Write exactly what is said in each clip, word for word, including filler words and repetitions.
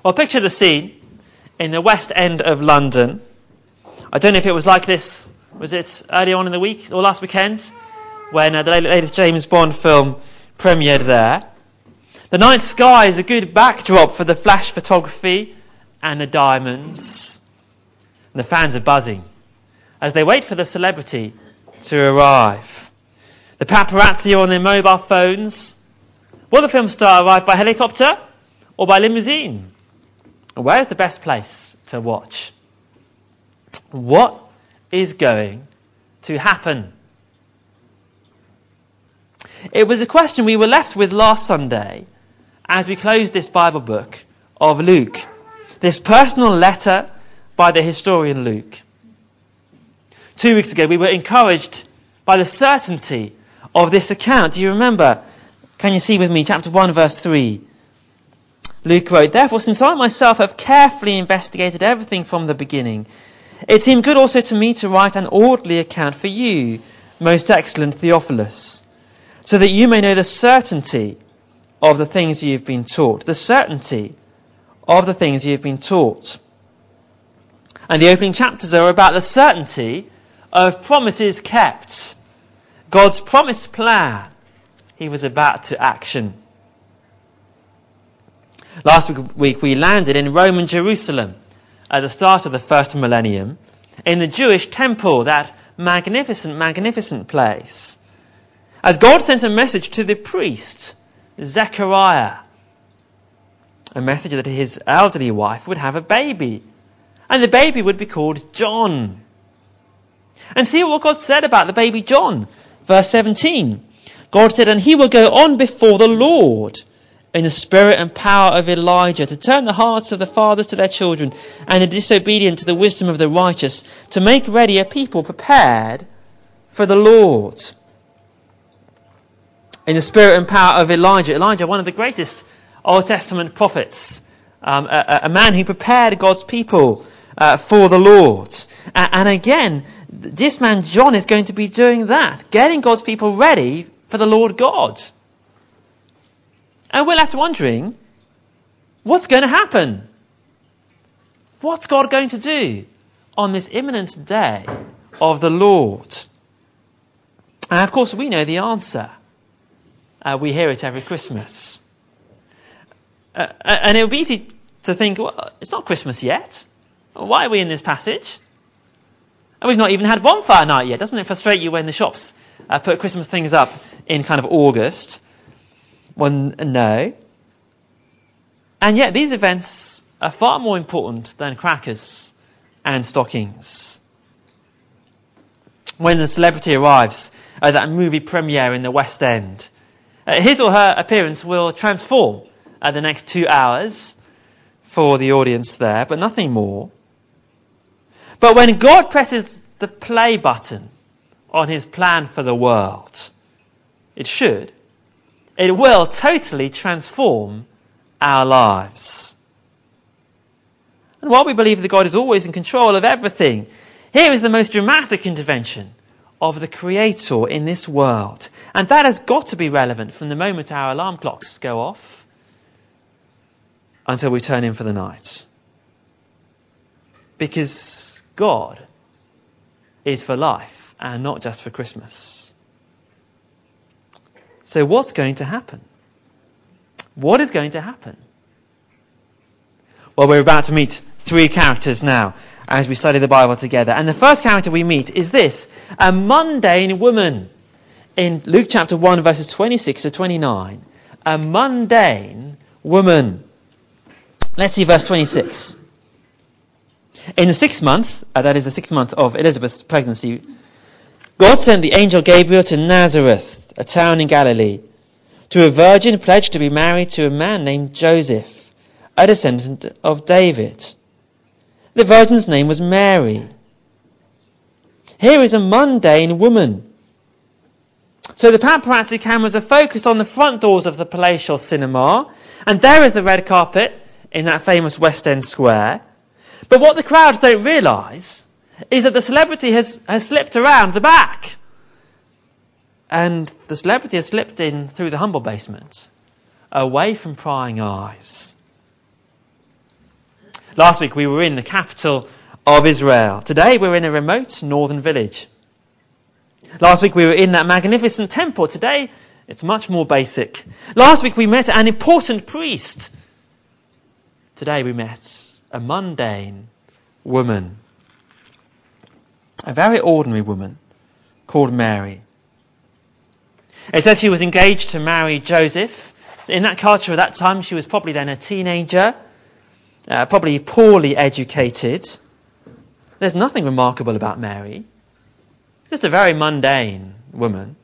Well, picture the scene in the West End of London. I don't know if it was like this, was it earlier on in the week or last weekend, when uh, the latest James Bond film premiered there. The night sky is a good backdrop for the flash photography and the diamonds. And the fans are buzzing as they wait for the celebrity to arrive. The paparazzi are on their mobile phones. Will the film star arrive by helicopter or by limousine? Where is the best place to watch? What is going to happen? It was a question we were left with last Sunday as we closed this Bible book of Luke, this personal letter by the historian Luke. Two weeks ago we were encouraged by the certainty of this account. Do you remember? Can you see with me chapter one verse three? Luke wrote, "Therefore, since I myself have carefully investigated everything from the beginning, it seemed good also to me to write an orderly account for you, most excellent Theophilus, so that you may know the certainty of the things you have been taught." The certainty of the things you have been taught. And the opening chapters are about the certainty of promises kept. God's promised plan he was about to action. Last week we landed in Roman Jerusalem at the start of the first millennium, in the Jewish temple, that magnificent, magnificent place, as God sent a message to the priest, Zechariah, a message that his elderly wife would have a baby, and the baby would be called John. And see what God said about the baby John. Verse seventeen. God said, "And he will go on before the Lord in the spirit and power of Elijah, to turn the hearts of the fathers to their children, and the disobedient to the wisdom of the righteous, to make ready a people prepared for the Lord." In the spirit and power of Elijah. Elijah, one of the greatest Old Testament prophets, um, a, a man who prepared God's people uh, for the Lord. Uh, and again, this man John is going to be doing that, getting God's people ready for the Lord God. And we're left wondering, what's going to happen? What's God going to do on this imminent day of the Lord? And of course we know the answer. Uh, we hear it every Christmas. Uh, and it would be easy to think, well, it's not Christmas yet. Why are we in this passage? And we've not even had bonfire night yet. Doesn't it frustrate you when the shops uh, put Christmas things up in kind of August? Well, no. And yet these events are far more important than crackers and stockings. When the celebrity arrives at that movie premiere in the West End, uh, his or her appearance will transform uh, the next two hours for the audience there, but nothing more. But when God presses the play button on his plan for the world, it should, it will totally transform our lives. And while we believe that God is always in control of everything, here is the most dramatic intervention of the Creator in this world. And that has got to be relevant from the moment our alarm clocks go off until we turn in for the night. Because God is for life and not just for Christmas. So what's going to happen? What is going to happen? Well, we're about to meet three characters now as we study the Bible together. And the first character we meet is this, a mundane woman. In Luke chapter one, verses twenty-six to twenty-nine. A mundane woman. Let's see verse twenty-six. In the sixth month, uh, that is the sixth month of Elizabeth's pregnancy, God sent the angel Gabriel to Nazareth, a town in Galilee, to a virgin pledged to be married to a man named Joseph, a descendant of David. The virgin's name was Mary. Here is a mundane woman. So the paparazzi cameras are focused on the front doors of the palatial cinema, and there is the red carpet in that famous West End square. But what the crowds don't realise is that the celebrity has, has slipped around the back. And the celebrity has slipped in through the humble basement, away from prying eyes. Last week we were in the capital of Israel. Today we're in a remote northern village. Last week we were in that magnificent temple. Today it's much more basic. Last week we met an important priest. Today we met a mundane woman. A very ordinary woman called Mary. It says she was engaged to marry Joseph. In that culture at that time, she was probably then a teenager, uh, probably poorly educated. There's nothing remarkable about Mary. Just a very mundane woman.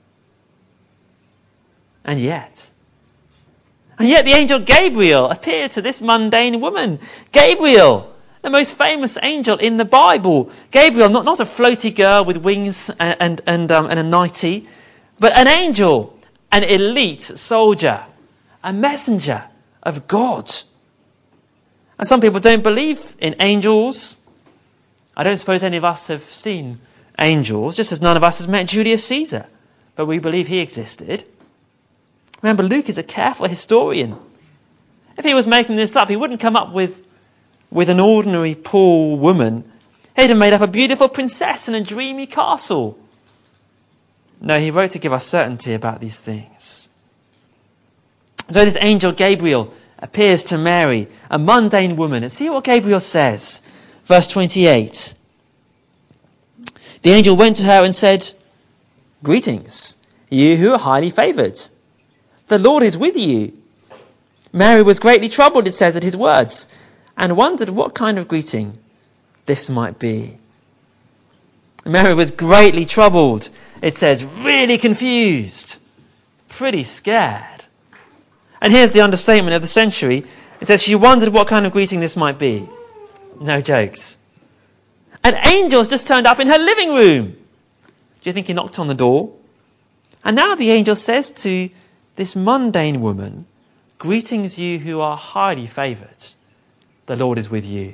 And yet, and yet the angel Gabriel appeared to this mundane woman. Gabriel, the most famous angel in the Bible. Gabriel, not, not a floaty girl with wings and, and, and, um, and a nightie, but an angel, an elite soldier, a messenger of God. And some people don't believe in angels. I don't suppose any of us have seen angels, just as none of us has met Julius Caesar. But we believe he existed. Remember, Luke is a careful historian. If he was making this up, he wouldn't come up with, with an ordinary poor woman. He'd have made up a beautiful princess in a dreamy castle. No, he wrote to give us certainty about these things. So this angel Gabriel appears to Mary, a mundane woman. And see what Gabriel says. Verse twenty-eight. The angel went to her and said, "Greetings, you who are highly favoured. The Lord is with you." Mary was greatly troubled, it says, at his words, and wondered what kind of greeting this might be. Mary was greatly troubled, it says, really confused, pretty scared. And here's the understatement of the century. It says she wondered what kind of greeting this might be. No jokes. An angel's just turned up in her living room. Do you think he knocked on the door? And now the angel says to this mundane woman, "Greetings, you who are highly favoured. The Lord is with you."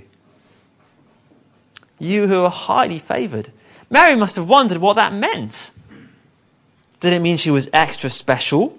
You who are highly favoured. Mary must have wondered what that meant. Did it mean she was extra special?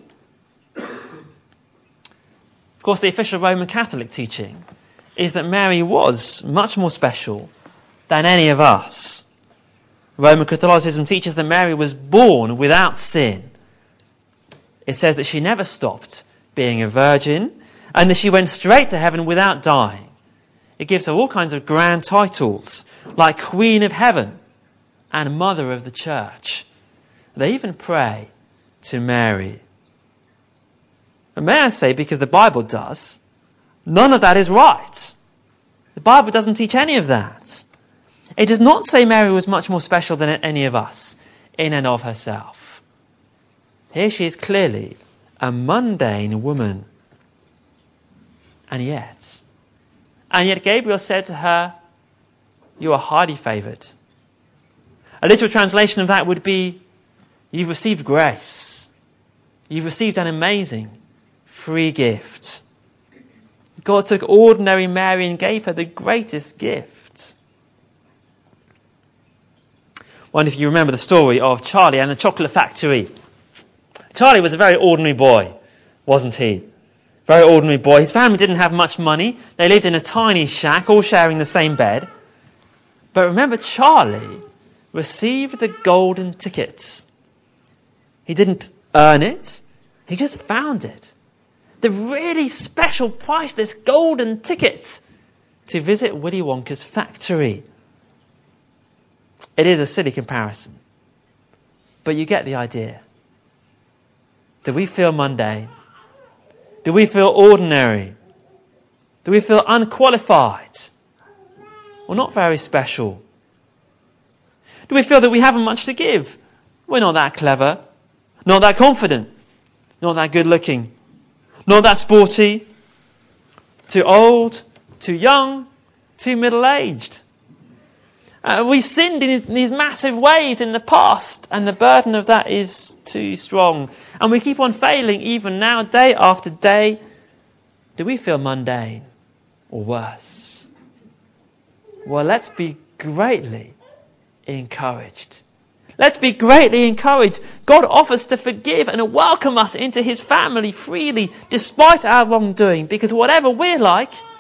Of course, the official Roman Catholic teaching is that Mary was much more special than any of us. Roman Catholicism teaches that Mary was born without sin. It says that she never stopped being a virgin and that she went straight to heaven without dying. It gives her all kinds of grand titles like Queen of Heaven and Mother of the Church. They even pray to Mary. And may I say, because the Bible does, none of that is right. The Bible doesn't teach any of that. It does not say Mary was much more special than any of us in and of herself. Here she is clearly a mundane woman. And yet, and yet Gabriel said to her, "You are highly favoured." A literal translation of that would be, "You've received grace. You've received an amazing free gift." God took ordinary Mary and gave her the greatest gift. I wonder if you remember the story of Charlie and the chocolate factory. Charlie was a very ordinary boy, wasn't he? Very ordinary boy. His family didn't have much money. They lived in a tiny shack, all sharing the same bed. But remember, Charlie received the golden ticket. He didn't earn it. He just found it. The really special priceless golden ticket to visit Willy Wonka's factory. It is a silly comparison, but you get the idea. Do we feel mundane? Do we feel ordinary? Do we feel unqualified? Or not very special? Do we feel that we haven't much to give? We're not that clever, not that confident, not that good looking, not that sporty, too old, too young, too middle-aged. Uh, we sinned in these massive ways in the past, and the burden of that is too strong. And we keep on failing even now, day after day. Do we feel mundane or worse? Well, let's be greatly encouraged. Let's be greatly encouraged. God offers to forgive and welcome us into his family freely, despite our wrongdoing, because whatever we're like,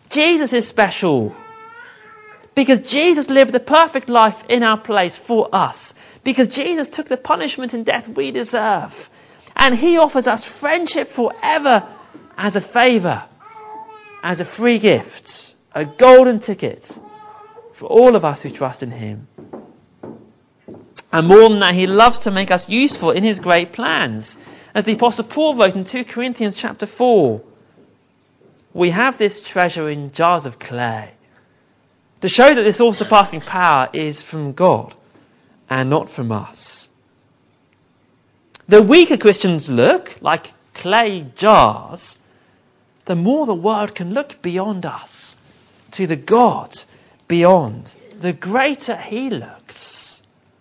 Jesus is special because Jesus lived the perfect life in our place for us. Because Jesus took the punishment and death we deserve. And he offers us friendship forever as a favour, as a free gift, a golden ticket for all of us who trust in him. And more than that, he loves to make us useful in his great plans. As the Apostle Paul wrote in Second Corinthians chapter four, we have this treasure in jars of clay to show that this all-surpassing power is from God and not from us. The weaker Christians look like clay jars, the more the world can look beyond us to the God beyond, the greater he looks.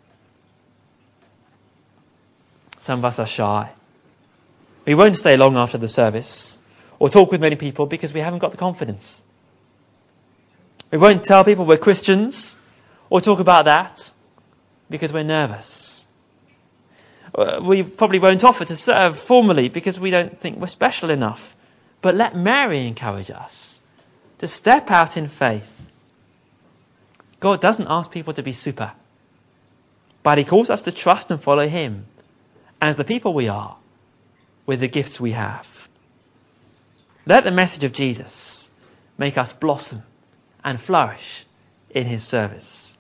Some of us are shy. We won't stay long after the service or talk with many people because we haven't got the confidence. We won't tell people we're Christians or talk about that because we're nervous. We probably won't offer to serve formally because we don't think we're special enough. But let Mary encourage us to step out in faith. God doesn't ask people to be super, but he calls us to trust and follow him as the people we are, with the gifts we have. Let the message of Jesus make us blossom and flourish in his service.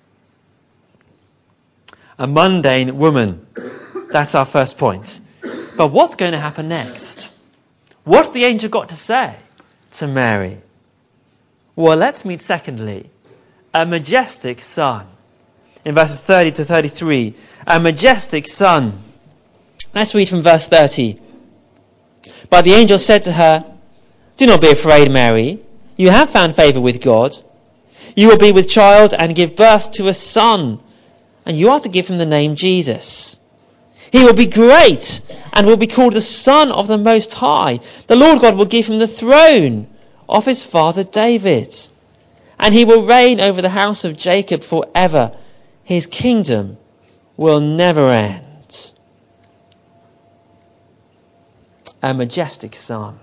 A mundane woman. That's our first point. But what's going to happen next? What's the angel got to say to Mary? Well, let's meet secondly, a majestic son. In verses thirty to thirty-three, a majestic son. Let's read from verse thirty. But the angel said to her, "Do not be afraid, Mary. You have found favour with God. You will be with child and give birth to a son, and you are to give him the name Jesus. He will be great and will be called the Son of the Most High. The Lord God will give him the throne of his father David, and he will reign over the house of Jacob forever. His kingdom will never end." A majestic son.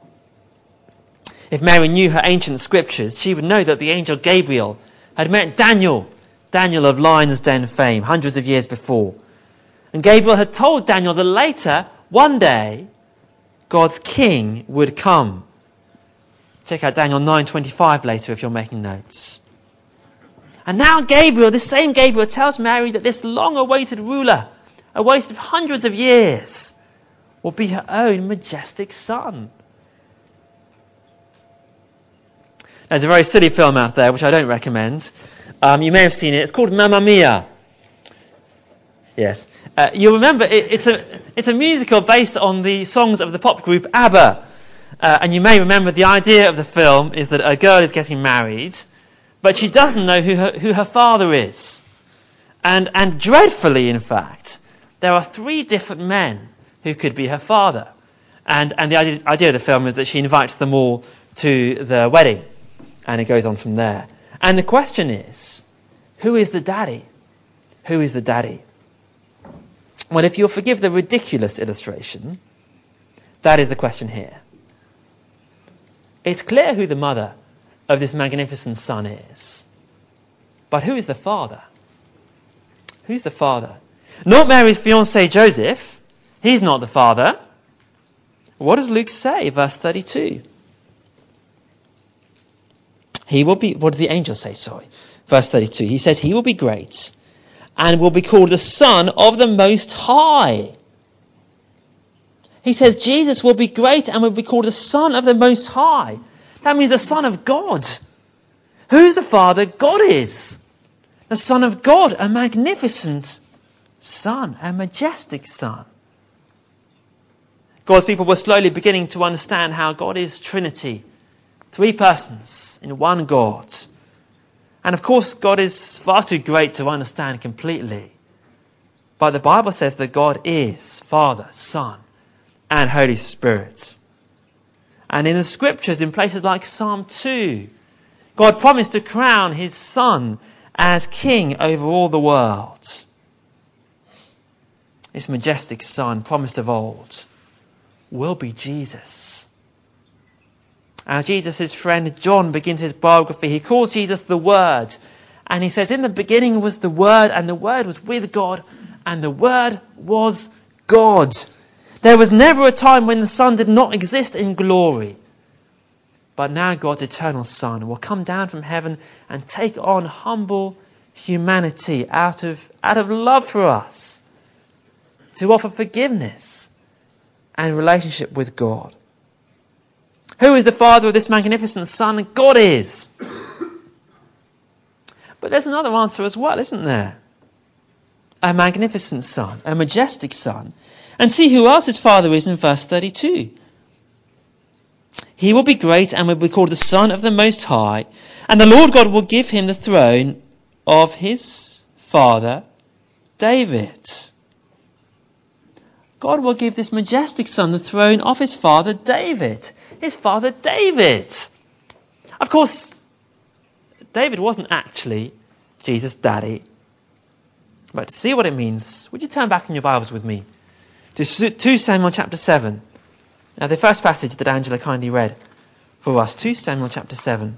If Mary knew her ancient scriptures, she would know that the angel Gabriel had met Daniel, Daniel of Lion's Den fame, hundreds of years before. And Gabriel had told Daniel that later, one day, God's king would come. Check out Daniel nine twenty-five later if you're making notes. And now Gabriel, this same Gabriel, tells Mary that this long-awaited ruler, awaited hundreds of years, will be her own majestic son. There's a very silly film out there, which I don't recommend. Um, you may have seen it. It's called Mamma Mia. Yes. Uh, you'll remember it, it's a it's a musical based on the songs of the pop group ABBA. Uh, and you may remember the idea of the film is that a girl is getting married, but she doesn't know who her, who her father is. And, and dreadfully, in fact, there are three different men who could be her father. And, and the idea, idea of the film is that she invites them all to the wedding. And it goes on from there. And the question is, who is the daddy? Who is the daddy? Well, if you'll forgive the ridiculous illustration, that is the question here. It's clear who the mother of this magnificent son is. But who is the father? Who's the father? Not Mary's fiancé Joseph. He's not the father. What does Luke say? Verse thirty-two. He will be, what does the angel say? Sorry. Verse thirty-two. He says, he will be great and will be called the Son of the Most High. He says Jesus will be great and will be called the Son of the Most High. That means the Son of God. Who's the Father? God is. The Son of God, a magnificent Son, a majestic Son. God's people were slowly beginning to understand how God is Trinity. Three persons in one God. And of course, God is far too great to understand completely. But the Bible says that God is Father, Son, and Holy Spirit. And in the scriptures, in places like Psalm two, God promised to crown his Son as King over all the world. This majestic Son, promised of old, will be Jesus. Uh, Jesus' friend John begins his biography. He calls Jesus the Word. And he says, in the beginning was the Word, and the Word was with God, and the Word was God. There was never a time when the Son did not exist in glory. But now God's eternal Son will come down from heaven and take on humble humanity out of, out of love for us, to offer forgiveness and relationship with God. Who is the Father of this magnificent Son? God is. But there's another answer as well, isn't there? A magnificent Son, a majestic Son. And see who else his Father is in verse thirty-two. He will be great and will be called the Son of the Most High, and the Lord God will give him the throne of his father David. God will give this majestic Son the throne of his father David. His father David. Of course, David wasn't actually Jesus' daddy. But to see what it means, would you turn back in your Bibles with me to two Samuel chapter seven. Now the first passage that Angela kindly read for us, two Samuel chapter seven.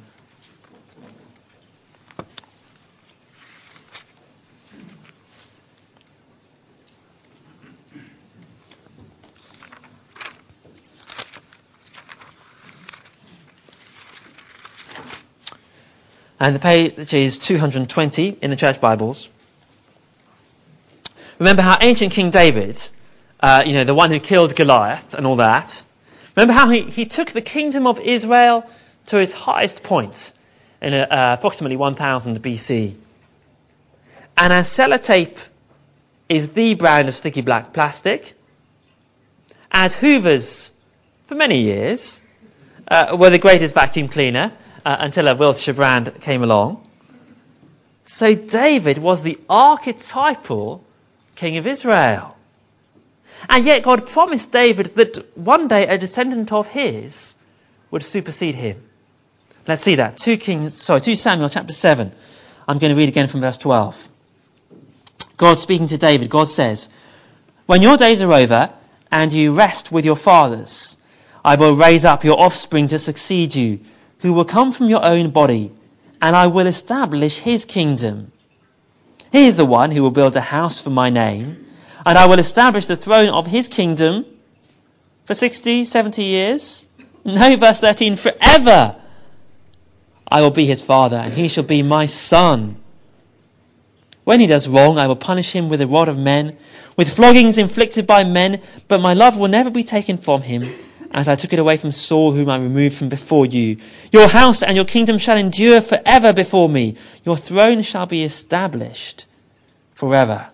And the page is two hundred twenty in the church Bibles. Remember how ancient King David, uh, you know, the one who killed Goliath and all that, remember how he, he took the kingdom of Israel to its highest point in uh, approximately one thousand B C. And as sellotape is the brand of sticky black plastic, as Hoovers, for many years, uh, were the greatest vacuum cleaner, Uh, until a Wiltshire brand came along. So David was the archetypal king of Israel. And yet God promised David that one day a descendant of his would supersede him. Let's see that. two Kings, sorry, two Samuel chapter seven. I'm going to read again from verse twelve. God speaking to David, God says, "When your days are over and you rest with your fathers, I will raise up your offspring to succeed you, who will come from your own body, and I will establish his kingdom. He is the one who will build a house for my name, and I will establish the throne of his kingdom for sixty, seventy years. No, verse thirteen, forever. I will be his father, and he shall be my son. When he does wrong, I will punish him with the rod of men, with floggings inflicted by men, but my love will never be taken from him, as I took it away from Saul, whom I removed from before you. Your house and your kingdom shall endure forever before me. Your throne shall be established forever."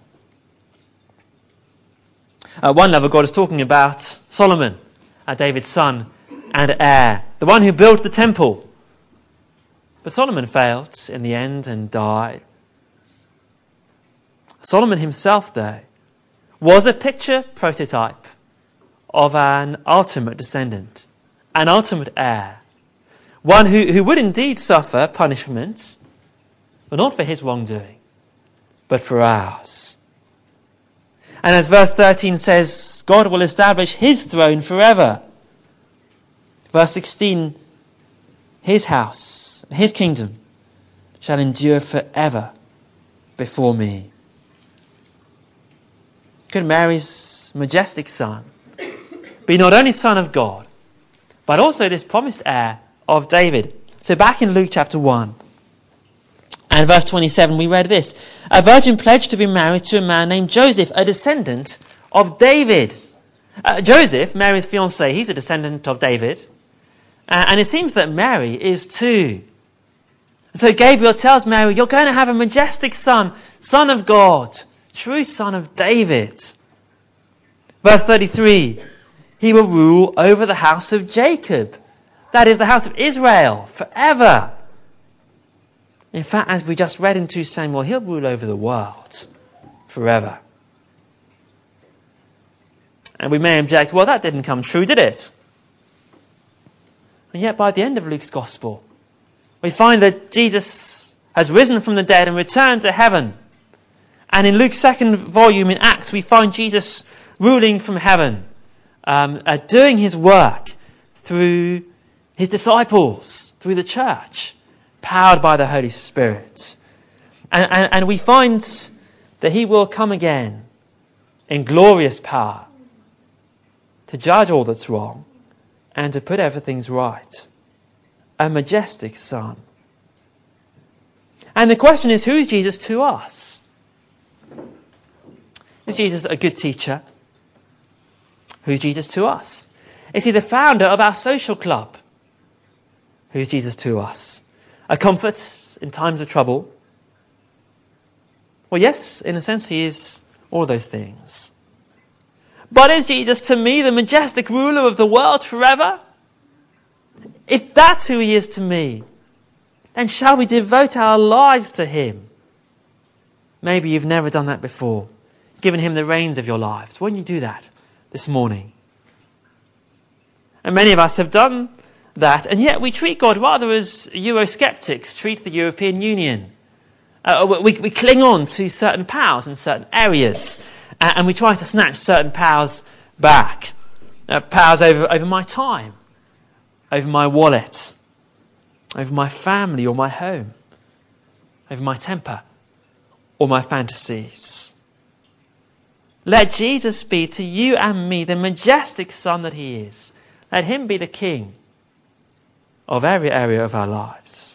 Uh, one lover God is talking about Solomon, uh, David's son and heir, the one who built the temple. But Solomon failed in the end and died. Solomon himself, though, was a picture prototype of an ultimate descendant, an ultimate heir, one who, who would indeed suffer punishment, but not for his wrongdoing, but for ours. And as verse thirteen says, God will establish his throne forever. Verse sixteen, his house, his kingdom shall endure forever before me. Could Mary's majestic son be not only Son of God, but also this promised heir of David? So back in Luke chapter one and verse twenty-seven, we read this. A virgin pledged to be married to a man named Joseph, a descendant of David. Uh, Joseph, Mary's fiancé, he's a descendant of David. Uh, and it seems that Mary is too. And so Gabriel tells Mary, you're going to have a majestic son, Son of God, true son of David. Verse thirty-three, he will rule over the house of Jacob. That is the house of Israel forever. In fact, as we just read in two Samuel, he'll rule over the world forever. And we may object, well, that didn't come true, did it? And yet by the end of Luke's Gospel, we find that Jesus has risen from the dead and returned to heaven. And in Luke's second volume in Acts, we find Jesus ruling from heaven, um, uh, doing his work through his disciples through the church, powered by the Holy Spirit. And, and, and we find that he will come again in glorious power to judge all that's wrong and to put everything right. A majestic Son. And the question is, who is Jesus to us? Is Jesus a good teacher? Who's Jesus to us? Is he the founder of our social club? Who's Jesus to us? A comfort in times of trouble? Well, yes, in a sense he is all those things. But is Jesus to me the majestic ruler of the world forever? If that's who he is to me, then shall we devote our lives to him? Maybe you've never done that before, given him the reins of your lives. Won't you do that this morning? And many of us have done that, and yet we treat God rather as Eurosceptics treat the European Union. Uh, we, we cling on to certain powers in certain areas, uh, and we try to snatch certain powers back. Uh, powers over, over my time, over my wallet, over my family or my home, over my temper or my fantasies. Let Jesus be to you and me the majestic Son that he is. Let him be the King of every area of our lives.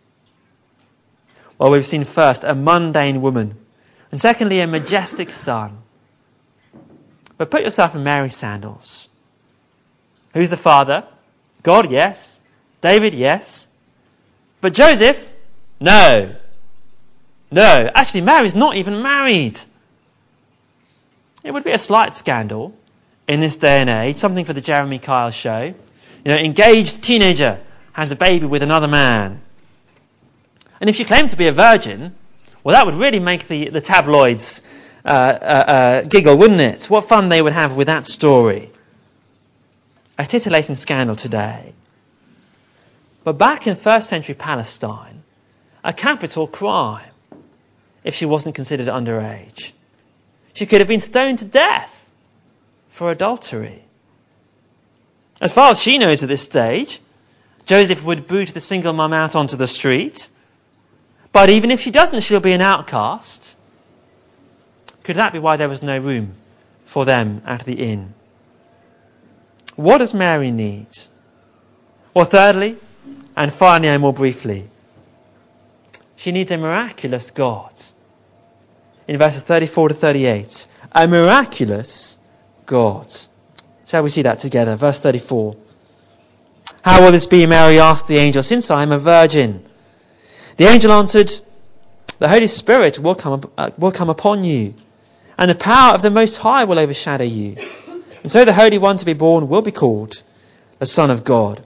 Well, we've seen first a mundane woman, and secondly a majestic Son. But put yourself in Mary's sandals. Who's the father? God, yes. David, yes. But Joseph? No. No. Actually, Mary's not even married. It would be a slight scandal in this day and age, something for the Jeremy Kyle show. You know, engaged teenager has a baby with another man. And if you claim to be a virgin, well, that would really make the, the tabloids uh, uh, uh, giggle, wouldn't it? What fun they would have with that story. A titillating scandal today. But back in first century Palestine, a capital crime if she wasn't considered underage. She could have been stoned to death for adultery. As far as she knows at this stage, Joseph would boot the single mum out onto the street. But even if she doesn't, she'll be an outcast. Could that be why there was no room for them at the inn? What does Mary need? Well, thirdly, and finally and more briefly, she needs a miraculous God. In verses thirty-four to thirty-eight, a miraculous God. Shall we see that together? Verse thirty-four. How will this be, Mary asked the angel, since I am a virgin? The angel answered, the Holy Spirit will come, uh, will come upon you, and the power of the Most High will overshadow you. And so the Holy One to be born will be called the Son of God.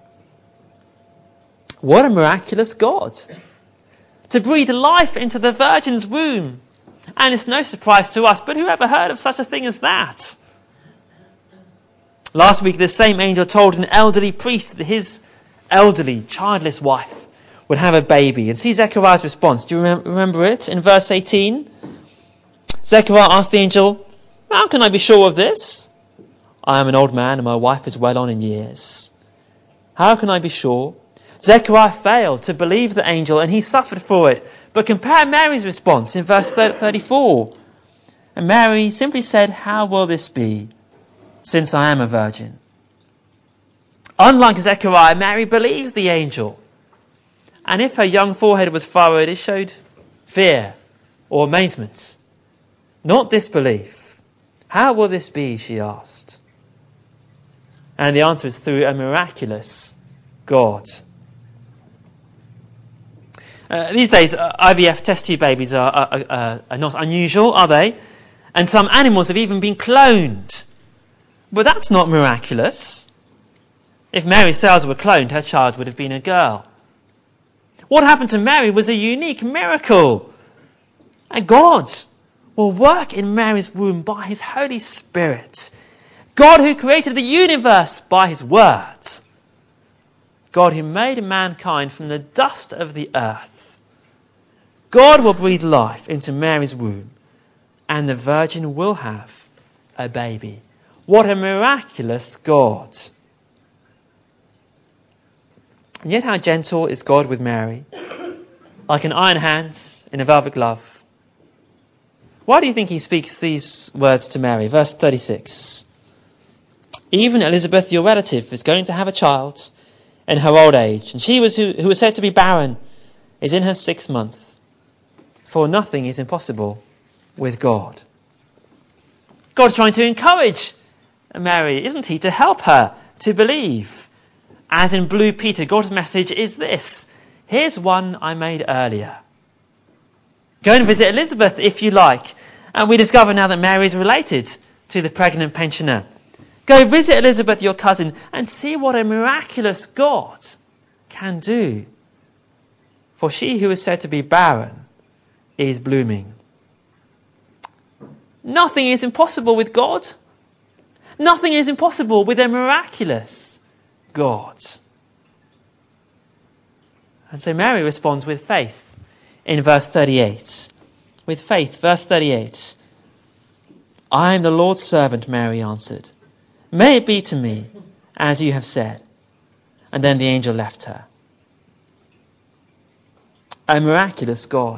What a miraculous God! To breathe life into the virgin's womb. And it's no surprise to us, but who ever heard of such a thing as that? Last week, the same angel told an elderly priest that his elderly, childless wife would have a baby. And see Zechariah's response. Do you remember, remember it? In verse eighteen, Zechariah asked the angel, how can I be sure of this? I am an old man and my wife is well on in years. How can I be sure? Zechariah failed to believe the angel and he suffered for it. But compare Mary's response in verse thirty-four. And Mary simply said, how will this be, since I am a virgin? Unlike Zechariah, Mary believes the angel. And if her young forehead was furrowed, it showed fear or amazement, not disbelief. How will this be, she asked. And the answer is through a miraculous God. Uh, these days, uh, I V F test tube babies are, are, are, are not unusual, are they? And some animals have even been cloned. But that's not miraculous. If Mary's cells were cloned, her child would have been a girl. What happened to Mary was a unique miracle. And God will work in Mary's womb by his Holy Spirit. God who created the universe by his word. God who made mankind from the dust of the earth. God will breathe life into Mary's womb, and the virgin will have a baby. What a miraculous God. And yet how gentle is God with Mary, like an iron hand in a velvet glove. Why do you think he speaks these words to Mary? Verse thirty-six. Even Elizabeth, your relative, is going to have a child in her old age, and she was who, who was said to be barren is in her sixth month. For nothing is impossible with God. God's trying to encourage Mary, isn't he, to help her to believe. As in Blue Peter, God's message is this. Here's one I made earlier. Go and visit Elizabeth if you like. And we discover now that Mary is related to the pregnant pensioner. Go visit Elizabeth, your cousin, and see what a miraculous God can do. For she who is said to be barren is blooming. Nothing is impossible with God. Nothing is impossible with a miraculous God. And so Mary responds with faith in verse thirty-eight. With faith, verse thirty-eight. I am the Lord's servant, Mary answered. May it be to me as you have said. And then the angel left her. A miraculous God.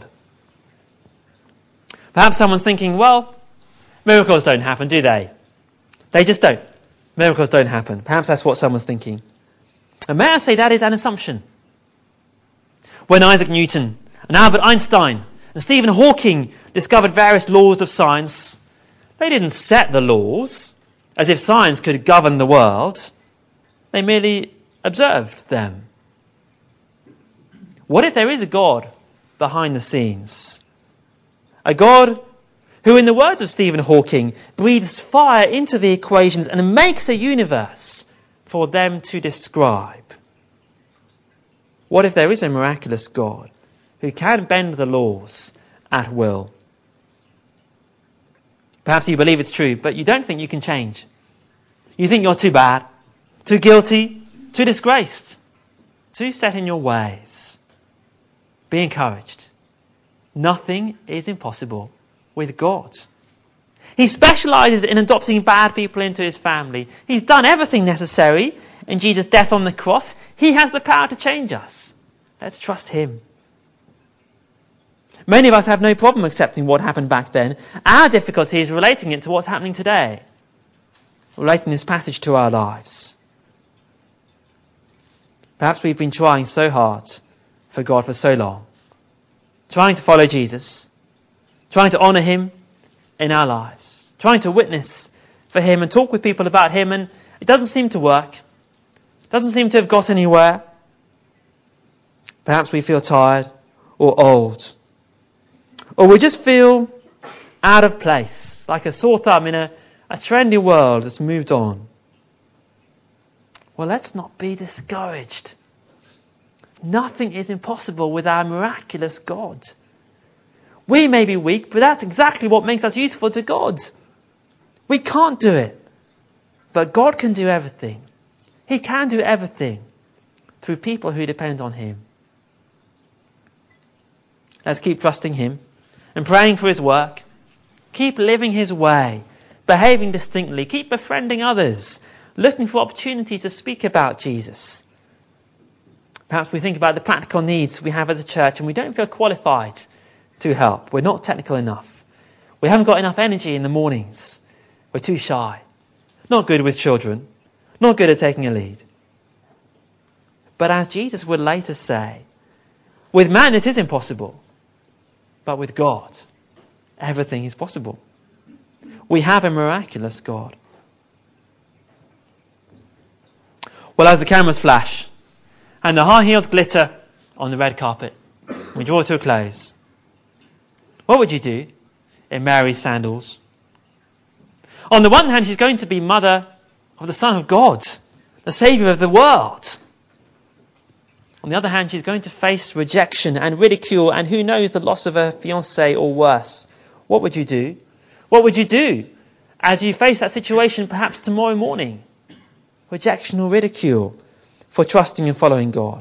Perhaps someone's thinking, well, miracles don't happen, do they? They just don't. Miracles don't happen. Perhaps that's what someone's thinking. And may I say that is an assumption. When Isaac Newton and Albert Einstein and Stephen Hawking discovered various laws of science, they didn't set the laws as if science could govern the world. They merely observed them. What if there is a God behind the scenes? A God who, in the words of Stephen Hawking, breathes fire into the equations and makes a universe for them to describe. What if there is a miraculous God who can bend the laws at will? Perhaps you believe it's true, but you don't think you can change. You think you're too bad, too guilty, too disgraced, too set in your ways. Be encouraged. Nothing is impossible with God. He specializes in adopting bad people into his family. He's done everything necessary in Jesus' death on the cross. He has the power to change us. Let's trust him. Many of us have no problem accepting what happened back then. Our difficulty is relating it to what's happening today. Relating this passage to our lives. Perhaps we've been trying so hard for God for so long. Trying to follow Jesus. Trying to honour him in our lives. Trying to witness for him and talk with people about him, and it doesn't seem to work. It doesn't seem to have got anywhere. Perhaps we feel tired or old. Or we just feel out of place, like a sore thumb in a, a trendy world that's moved on. Well, let's not be discouraged. Nothing is impossible with our miraculous God. We may be weak, but that's exactly what makes us useful to God. We can't do it. But God can do everything. He can do everything through people who depend on him. Let's keep trusting him and praying for his work. Keep living his way, behaving distinctly. Keep befriending others, looking for opportunities to speak about Jesus. Perhaps we think about the practical needs we have as a church and we don't feel qualified to help. We're not technical enough. We haven't got enough energy in the mornings. We're too shy. Not good with children. Not good at taking a lead. But as Jesus would later say, with man this is impossible. But with God, everything is possible. We have a miraculous God. Well, as the cameras flash and the high heels glitter on the red carpet, we draw to a close. What would you do in Mary's sandals? On the one hand, she's going to be mother of the Son of God, the Saviour of the world. On the other hand, she's going to face rejection and ridicule and who knows, the loss of a fiancé or worse. What would you do? What would you do as you face that situation perhaps tomorrow morning? Rejection or ridicule for trusting and following God.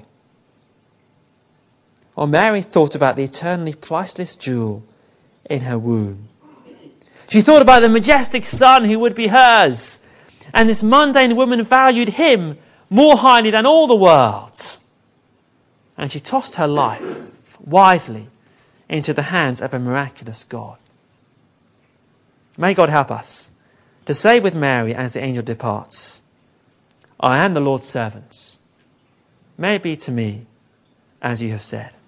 Well, Mary thought about the eternally priceless jewel in her womb. She thought about the majestic son who would be hers. And this mundane woman valued him more highly than all the world. And she tossed her life wisely into the hands of a miraculous God. May God help us to say with Mary as the angel departs, I am the Lord's servant. May it be to me as you have said.